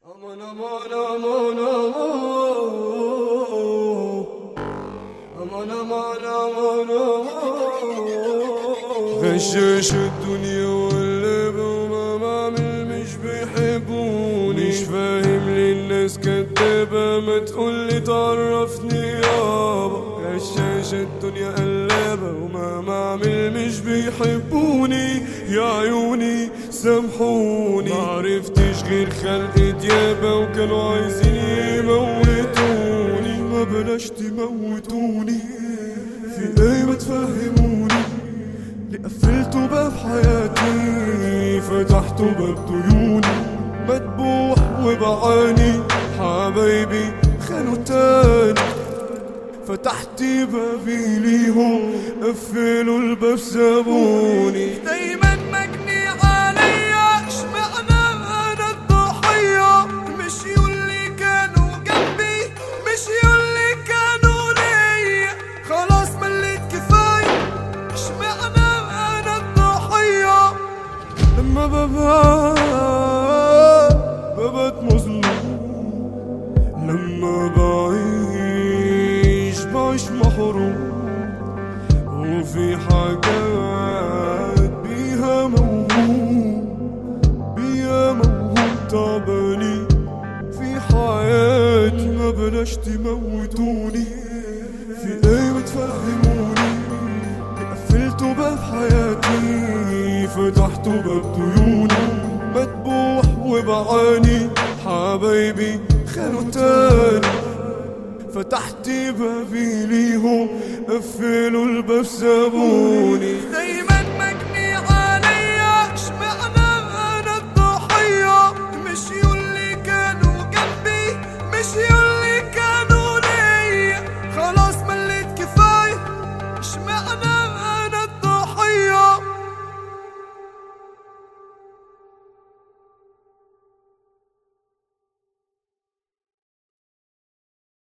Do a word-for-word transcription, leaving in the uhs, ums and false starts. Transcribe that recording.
أمان أمان أمان أمان أمان أمان غشاش الدنيا واللعبة وما بعمل مش بيحبوني، مش فاهم ليه الناس كدابة، ما تقولي تعرفني يابا. غشاش الدنيا قلابة وما بعمل مش بيحبوني، يا عيوني سامحوني معرفتش غير خلق ديابة وكانوا عايزين يموتوني. ما بلاش تموتوني، في ايه ما تفهموني، اللي قفلتوا باب حياتي فتحتوا باب ديوني. مدبوح وبعاني حبايبي خانوا تاني، فتحت بابي ليهم قفلوا الباب سابوني. دايما مجني عليا اشمعنى انا الضحية، مش يولي كانوا جنبي، مش يولي كانوا ليا. خلاص مليت كفاية، اشمعنى انا الضحية. لما ببات ببات مظلوم، لما بعيش بعيش محروم، وفي حاجات بيها موهوم، بيها موهوم تعباني في حياتي. ما بلاش تموتوني، في ايه بتفهموني، قفلتوا باب حياتي فتحتوا باب ديوني. مدبوح وبعاني حبايبي خانوا تاني، فتحت بابي ليهم قفلوا الباب سابوني.